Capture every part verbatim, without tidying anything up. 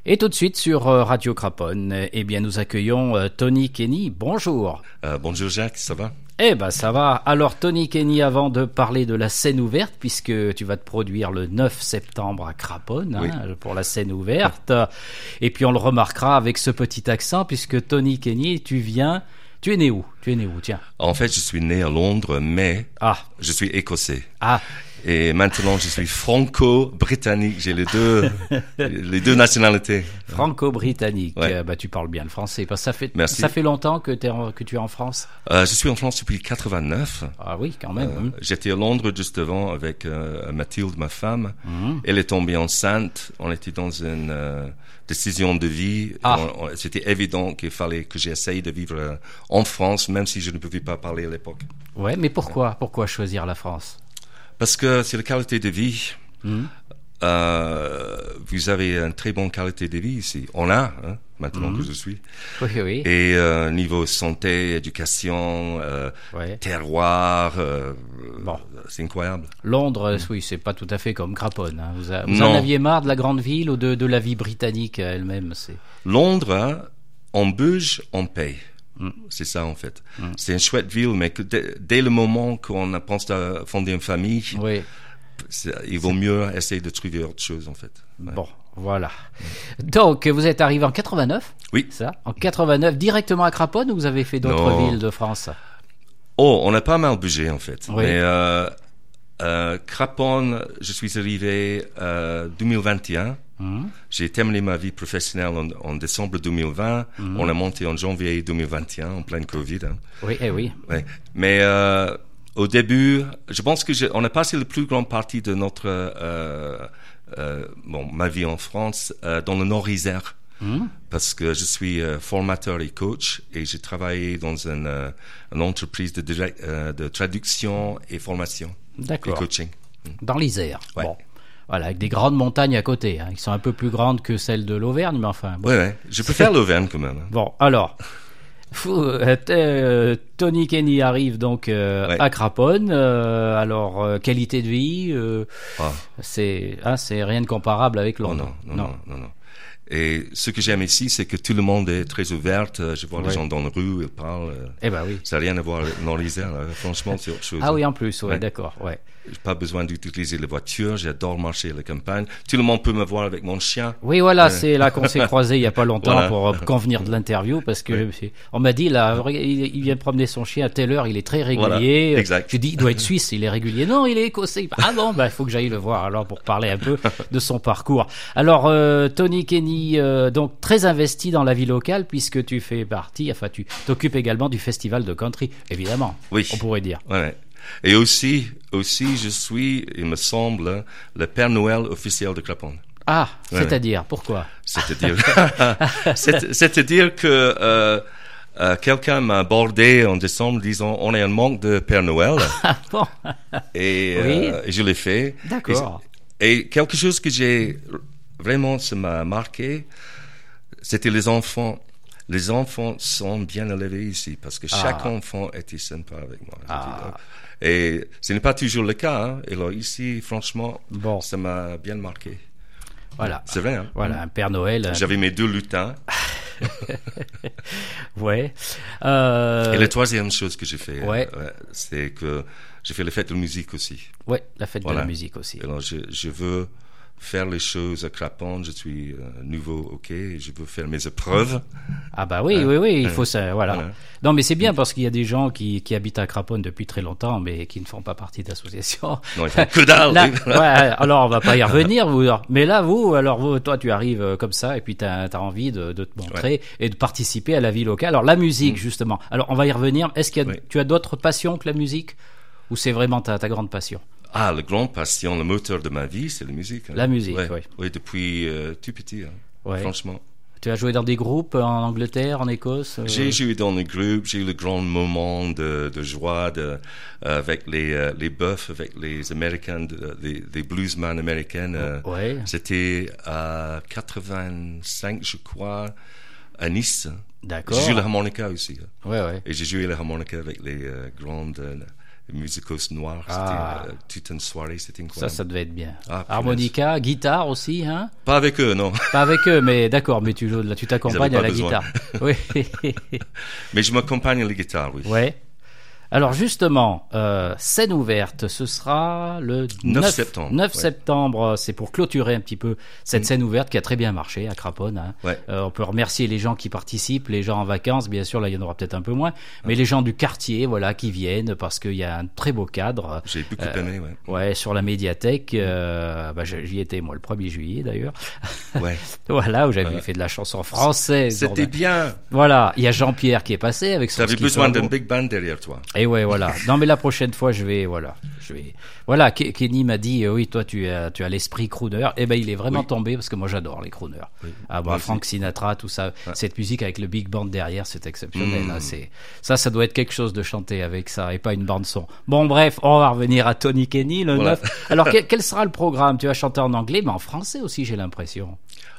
Et tout de suite sur euh, Radio Craponne, eh bien nous accueillons euh, Tony Kenny. Bonjour. Euh, bonjour Jacques, ça va? Eh ben ça va. Alors Tony Kenny, avant de parler de la scène ouverte, puisque tu vas te produire le neuf septembre à Craponne, oui. hein, pour la scène ouverte, et puis on le remarquera avec ce petit accent, puisque Tony Kenny, tu viens... Tu es né où? Tu es né où, tiens? En fait, je suis né à Londres, mais ah. je suis écossais. Ah. Et maintenant, je suis franco-britannique. J'ai les deux, les deux nationalités. Franco-britannique. Ouais. Euh, bah, tu parles bien le français. Parce que ça fait, Merci. ça fait longtemps que, t'es en, que tu es en France? Euh, je suis en France depuis quatre-vingt-neuf. Ah oui, quand même. Euh, hein. J'étais à Londres juste avant avec euh, Mathilde, ma femme. Mmh. Elle est tombée enceinte. On était dans une euh, décision de vie. Ah. On, on, c'était évident qu'il fallait que j'essaye de vivre euh, en France, même si je ne pouvais pas parler à l'époque. Ouais, mais pourquoi? Pourquoi choisir la France? Parce que c'est la qualité de vie. Mmh. Euh, vous avez une très bonne qualité de vie ici. On a, hein, maintenant mmh. que je suis. Oui, oui. Et euh, niveau santé, éducation, euh, ouais. terroir, euh, bon. c'est incroyable. Londres, mmh. oui, c'est pas tout à fait comme Craponne. Hein. Vous, a, vous en aviez marre de la grande ville ou de, de la vie britannique elle-même? C'est... Londres, hein, on bouge, on paye. Mm. C'est ça en fait. Mm. C'est une chouette ville, mais que dès, dès le moment qu'on pense à fonder une famille, oui. il vaut mieux essayer de trouver autre chose en fait. Ouais. Bon, voilà. Donc, vous êtes arrivé en quatre-vingt-neuf? Oui. Ça, en quatre-vingt-neuf, directement à Craponne ou vous avez fait d'autres non. villes de France? Oh, on a pas mal bougé en fait. Oui. Mais euh, euh, Craponne, je suis arrivé euh, deux mille vingt et un. Mmh. J'ai terminé ma vie professionnelle en, en décembre deux mille vingt. Mmh. On a monté en janvier deux mille vingt et un, en pleine Covid. Hein. Oui, eh oui. Ouais. Mais euh, au début, je pense que je, on a passé la plus grande partie de notre, euh, euh, bon, ma vie en France euh, dans le Nord-Isère. Mmh. Parce que je suis euh, formateur et coach et j'ai travaillé dans une, euh, une entreprise de, direct, euh, de traduction et formation. D'accord. Et coaching. Dans l'Isère. Ouais. Bon. Voilà, avec des grandes montagnes à côté, hein, qui sont un peu plus grandes que celles de l'Auvergne, mais enfin... Bon. Ouais, ouais, je préfère l'Auvergne quand même. Bon, alors, euh, euh, Tony Kenny arrive donc euh, ouais. à Craponne, euh, alors, euh, qualité de vie, euh, ah. c'est, hein, c'est rien de comparable avec Londres. Oh non, non, non, non, non. Et ce que j'aime ici, c'est que tout le monde est très ouvert. Je vois ouais. les gens dans la rue, ils parlent. Eh ben oui. Ça n'a rien à voir dans l'Isère. Franchement, c'est autre chose. Ah oui, en plus, ouais, ouais. d'accord, ouais. J'ai pas besoin d'utiliser les voitures. J'adore marcher à la campagne. Tout le monde peut me voir avec mon chien. Oui, voilà, ouais. c'est là qu'on s'est croisés il y a pas longtemps voilà. pour euh, convenir de l'interview parce que ouais. on m'a dit là, il vient promener son chien à telle heure, il est très régulier. Voilà. Exact. Je dis, il doit être suisse, il est régulier. Non, il est écossais. Ah bon, bah il faut que j'aille le voir alors pour parler un peu de son parcours. Alors euh, Tony Kenny, euh, donc très investi dans la vie locale puisque tu fais partie, enfin tu t'occupes également du festival de country, évidemment. Oui. On pourrait dire. Ouais. Et aussi, aussi, je suis, il me semble, le Père Noël officiel de Craponne. Ah, ouais, c'est-à-dire, ouais. pourquoi? C'est-à-dire, c'est, c'est-à-dire que euh, euh, quelqu'un m'a abordé en décembre disant on est en manque de Père Noël. Ah bon? Et, oui. euh, et je l'ai fait. D'accord. Et, et quelque chose que j'ai vraiment, ça m'a marqué, c'était les enfants. Les enfants sont bien élevés ici parce que chaque ah. enfant était sympa avec moi. Ah. Et ce n'est pas toujours le cas. Hein. Et alors ici, franchement, bon. ça m'a bien marqué. Voilà. C'est vrai. Hein. Voilà, un Père Noël. J'avais mes deux lutins. ouais. Euh... Et la troisième chose que j'ai fait, ouais. euh, c'est que j'ai fait la fête de musique aussi. Ouais, la fête voilà. de la musique aussi. Et alors je, je veux faire les choses à Craponne, je suis euh, nouveau, ok, je veux faire mes épreuves. Ah bah oui, euh, oui, oui, il faut ça, voilà. voilà. Non, mais c'est bien parce qu'il y a des gens qui, qui habitent à Craponne depuis très longtemps, mais qui ne font pas partie d'associations. Non, que dalle. Là, ouais, alors on va pas y revenir, vous. Mais là, vous, alors vous, toi, tu arrives comme ça et puis t'as, t'as envie de, de te montrer ouais. et de participer à la vie locale. Alors la musique, mmh. justement. Alors on va y revenir. Est-ce qu'il y a, oui. tu as d'autres passions que la musique, ou c'est vraiment ta, ta grande passion? Ah, la grande passion, le moteur de ma vie, c'est la musique. Hein. La musique, oui. Oui, ouais, depuis euh, tout petit, hein, ouais. franchement. Tu as joué dans des groupes en Angleterre, en Écosse euh... J'ai joué dans des groupes, j'ai eu le grand moment de, de joie de, euh, avec les, euh, les buffs, avec les Américains, de, les, les bluesmen américains. Euh, ouais. C'était à quatre-vingt-cinq, je crois, à Nice. D'accord. J'ai joué la harmonica aussi. Ouais, ouais. Et j'ai joué la harmonica avec les euh, grandes... Euh, musicos noirs. Ah. C'était euh, toute une soirée, c'était incroyable. Ça, ça devait être bien. Ah, Harmonica, guitare aussi, hein? Pas avec eux, non. Pas avec eux, mais d'accord, mais tu joues, là, tu t'accompagnes à la besoin. guitare. Oui. Mais je m'accompagne à la guitare, oui. Ouais. Alors justement, euh, scène ouverte, ce sera le neuf septembre. neuf ouais. septembre, c'est pour clôturer un petit peu cette Mm. scène ouverte qui a très bien marché à Craponne. Hein. Ouais. Euh, on peut remercier les gens qui participent, les gens en vacances, bien sûr, là il y en aura peut-être un peu moins, mais les gens du quartier, voilà, qui viennent parce qu'il y a un très beau cadre. J'ai beaucoup Euh, aimé, ouais. Ouais, sur la médiathèque, euh, bah, j'y étais moi le premier juillet d'ailleurs. Ouais. Voilà, où j'avais Ouais. fait de la chanson française. C'était bien. Voilà, il y a Jean-Pierre qui est passé avec son T'avais ski besoin turbo. d'un big band derrière toi. Et ouais, voilà. Non, mais la prochaine fois, je vais, voilà, je vais, voilà. Ke- Kenny m'a dit, euh, oui, toi, tu as, tu as l'esprit crooner. Eh ben, il est vraiment Oui. tombé parce que moi, j'adore les crooners. Oui. Ah bah, Moi aussi. Frank Sinatra, tout ça, Ouais. cette musique avec le big band derrière, c'est exceptionnel. Mm. Hein, c'est, ça, ça doit être quelque chose de chanter avec ça et pas une bande son. Bon, bref, on va revenir à Tony Kenny le Voilà. neuf. Alors, quel, quel sera le programme? Tu vas chanter en anglais, mais en français aussi, j'ai l'impression.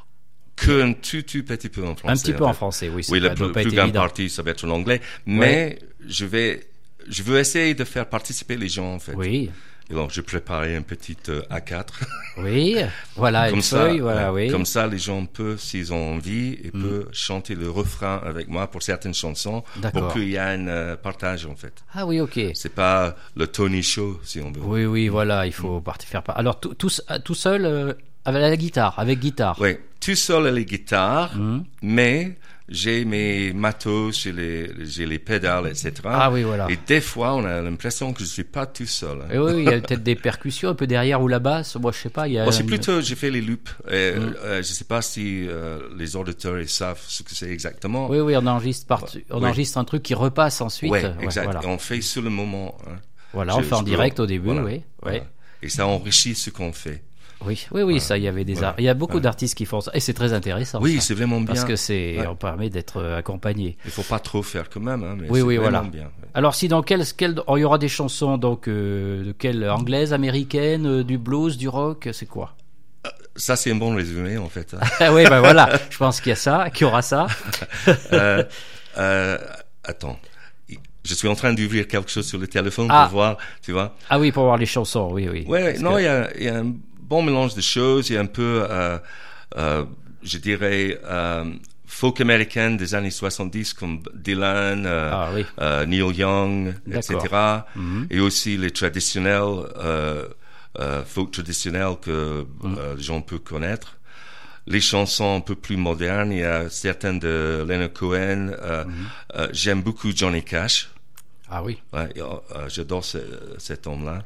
Que un tout, tout petit peu en français. Un petit peu en en fait. français, oui. Ça Oui, la doit plus, pas plus être grande évident. partie, ça va être en anglais. Mais je vais, je veux essayer de faire participer les gens, en fait. Oui, Et donc, j'ai préparé un petit euh, A quatre. oui. Voilà, Comme une ça, feuille, voilà, ouais, oui. comme ça, les gens peuvent, s'ils ont envie, et Mm. peuvent chanter le refrain avec moi pour certaines chansons, D'accord. pour qu'il y ait un euh, partage, en fait. Ah oui, ok. C'est pas le Tony Show, si on veut. Oui, oui, voilà, il faut partir faire pas. Alors, tout, tout, tout seul, euh, avec la guitare, avec guitare. Oui, tout seul à la guitare, Mhm. mais j'ai mes matos, j'ai les, j'ai les pédales, et cetera. Ah oui, voilà. Et des fois, on a l'impression que je suis pas tout seul. hein. Et oui, oui, il y a peut-être des percussions un peu derrière ou la basse. Moi, je sais pas. Il y a. Bon, c'est une- plutôt, j'ai fait les loops. Et, Mm. euh, je sais pas si euh, les auditeurs ils savent ce que c'est exactement. Oui, oui, on enregistre par... on Oui. enregistre un truc qui repasse ensuite. Ouais, Ouais, exact. voilà, Et on fait sur le moment. hein. voilà, on Je- fait en je peux- direct au début, voilà, oui, oui. voilà. Et ça enrichit ce qu'on fait. Oui, oui, oui, ça, il y avait des Voilà. arts. Il y a beaucoup Voilà. d'artistes qui font ça, et c'est très intéressant. Oui, ça, c'est vraiment bien. parce que c'est, Ouais. on permet d'être euh, accompagné. Il faut pas trop faire quand même, hein, mais Oui, c'est oui, vraiment voilà. bien. ouais. Alors, si dans quel, quel, oh, il y aura des chansons donc euh, de quelle anglaise, américaine, euh, du blues, du rock, c'est quoi? Ça, c'est un bon résumé, en fait. hein. Ah oui, ben voilà, je pense qu'il y a ça, qu'il y aura ça. euh, euh, attends. Je suis en train d'ouvrir quelque chose sur le téléphone Ah. pour voir, tu vois. Ah oui, pour voir les chansons, oui, oui. Ouais, Parce non, que- il y a, il y a un bon mélange de choses. Il y a un peu, euh, euh, je dirais, euh, folk américaine des années soixante-dix comme Dylan, euh, Ah oui. euh, Neil Young, et cetera. Mhm. Et aussi les traditionnels, euh, euh, folk traditionnels que Mhm. euh, les gens peuvent connaître. Les chansons un peu plus modernes, il y a certaines de Leonard Cohen. Euh, Mhm. euh, j'aime beaucoup Johnny Cash. Ah oui. Ouais, et, euh, j'adore ce, cet homme-là.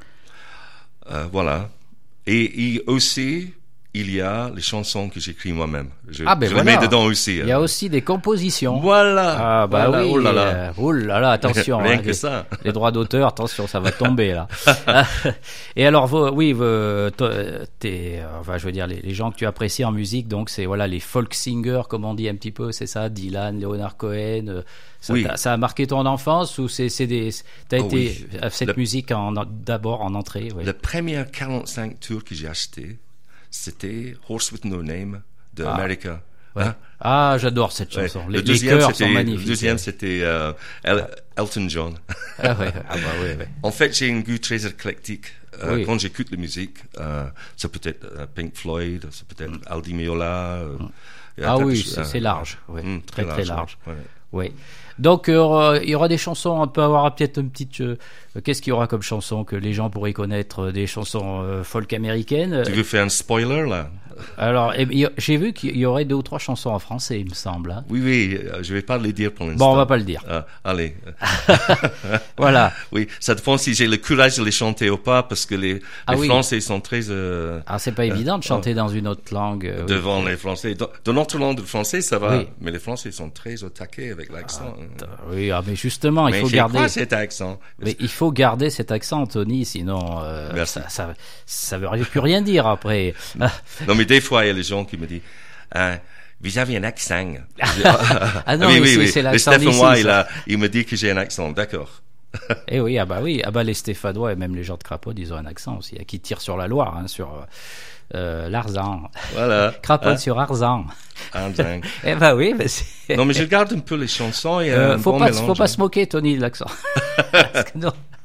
Euh, voilà. Et, et aussi, il y a les chansons que j'écris moi-même. Je, Ah ben je voilà. les mets dedans aussi. Il y a hein. aussi des compositions. Voilà. Ah bah Voilà. oui. Oh là là. euh, oh là là, attention. Rien hein, que les, ça. les droits d'auteur, attention, ça va tomber là. Et alors, vos, oui, vos, toi, t'es, euh, enfin, je veux dire, les, les gens que tu apprécies en musique, donc c'est voilà les folk singers, comme on dit un petit peu, c'est ça, Dylan, Leonard Cohen. euh, Ça, Oui. t'a- ça a marqué ton enfance ou c'est, c'est des, t'as Oh été oui. à cette Le- musique en, d'abord en entrée. Oui. Le premier quarante-cinq tours que j'ai acheté, c'était Horse with No Name de Ah. America. Ouais. Hein? Ah, j'adore cette Ouais. chanson. Le Les, les deuxième, chœurs sont c'était, le magnifiques. deuxième, c'était euh, El- Elton John. Ah ouais, ah bah ouais, ouais. En fait, j'ai un goût très éclectique. Euh, Oui. Quand j'écoute la musique, euh, ça peut être euh, Pink Floyd, ça peut être Aldi Meola. euh, il y a Ah un tas de oui, choses, c'est, euh, c'est large, ouais. hum, très très large. ouais, ouais. Oui. Donc il y aura, il y aura des chansons, on peut avoir peut-être une petite. euh, qu'est-ce qu'il y aura comme chanson que les gens pourraient connaître, euh, des chansons euh, folk américaines. Tu veux faire un spoiler là? Alors eh, y- j'ai vu qu'il y aurait deux ou trois chansons en français, il me semble. Hein. Oui, oui, euh, je vais pas le dire pour l'instant. Bon, on va pas le dire. Ah, allez. Voilà. Oui, ça dépend si j'ai le courage de les chanter ou pas, parce que les, Ah les oui. Français sont très euh, Ah, c'est pas évident de chanter dans une autre langue. euh, oui. devant les Français. Dans, dans notre langue de français, ça va, Oui. mais les Français sont très au taquet avec l'accent. Oui, ah, mais justement, il mais faut j'ai garder. pas cet accent. Mais il faut garder cet accent, Tony, sinon euh, Merci. ça, ça, ça veut plus rien dire après. Non, mais des fois, il y a les gens qui me disent, ah, vous avez un accent. Ah non, oui, mais oui, c'est, oui. c'est Le l'accent Stéphanois, d'ici, il, ça. a, il me dit que j'ai un accent. D'accord. Eh oui, ah bah oui, ah bah les Stéphanois et même les gens de Craponne, ils ont un accent aussi, qui tirent sur la Loire, hein, sur euh, l'Arzan. Voilà. Craponne Hein? sur Arzan. Un dingue. Eh bah oui, mais c'est... Non, mais je regarde un peu les chansons. Il y a Euh, un faut bon pas, mélange, faut pas hein. se moquer, Tony, de l'accent. Parce que non.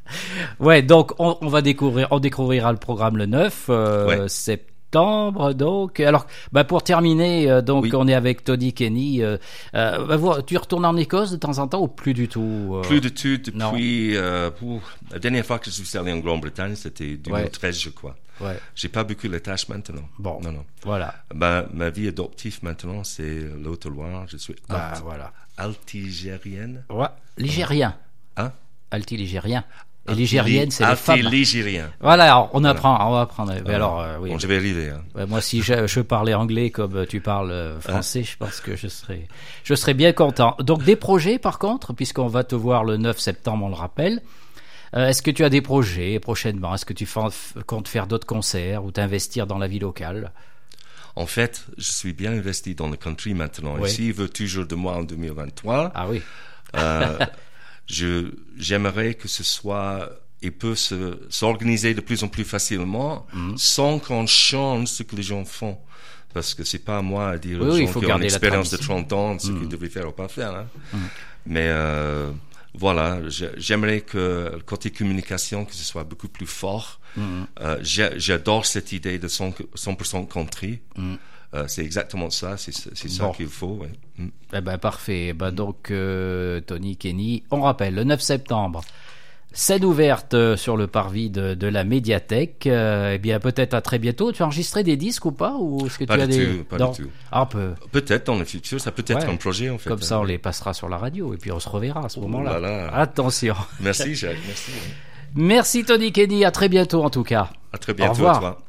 Ouais, donc on, on va découvrir, on découvrira le programme le neuf euh, Ouais. septembre. Donc, alors, bah pour terminer, euh, donc Oui. on est avec Tony Kenny. Euh, euh, bah, vous- tu retournes en Écosse de temps en temps ou plus du tout euh, Plus de tout non. depuis. Euh, pour- la dernière fois que je suis allé en Grande-Bretagne, c'était deux mille treize, je crois. Ouais. J'ai pas beaucoup les tâches maintenant. Bon, Non, non. voilà. Ma, ma vie adoptive maintenant, c'est l'Haute-Loire. Je suis Bah alt- voilà. altigérienne. Ouais. Ligérien. Hein? Alti-ligérien. Et ligérienne, c'est les Alti- femmes. Alti-ligérien. Voilà, alors, on apprend, on va apprendre. Mais alors, euh, oui. Bon, je vais arriver. Hein. Ouais, moi, si je, je parlais anglais comme tu parles euh, français, je pense que je serais, je serais bien content. Donc, des projets, par contre, puisqu'on va te voir le neuf septembre, on le rappelle. Euh, est-ce que tu as des projets prochainement? Est-ce que tu fa- comptes faire d'autres concerts ou t'investir dans la vie locale? En fait, je suis bien investi dans le country maintenant. Oui. Ici, il veut toujours de moi en deux mille vingt-trois. Ah oui. Euh, je, j'aimerais que ce soit, il peut se, s'organiser de plus en plus facilement, Mhm. sans qu'on change ce que les gens font. Parce que c'est pas à moi à dire Oui, aux oui, il gens faut qui ont une garder la expérience de tradition. trente ans ce Mhm. qu'ils devaient faire ou pas faire. Hein. Mhm. Mais euh, voilà, j'ai- j'aimerais que le côté communication, que ce soit beaucoup plus fort. Mhm. Euh, j'ai- j'adore cette idée de cent pour cent country. Mhm. Euh, c'est exactement ça, c'est, c'est ça Bon. qu'il faut. Ouais. Mm. Eh ben, parfait. Ben, donc, euh, Tony Kenny, on rappelle, le neuf septembre, scène ouverte euh, sur le parvis de, de la médiathèque. Euh, eh bien, peut-être à très bientôt. Tu as enregistré des disques ou pas? Ou est-ce que Pas tu as du des... tout, pas Non. du tout. Ah, peu. Peut-être dans le futur, ça peut être Ouais. un projet en fait. Comme ça, on les passera sur la radio et puis on se reverra à ce Oh moment-là. là là. Attention. Merci Jacques, merci. Merci Tony Kenny. À très bientôt en tout cas. À très Au bientôt revoir. à toi.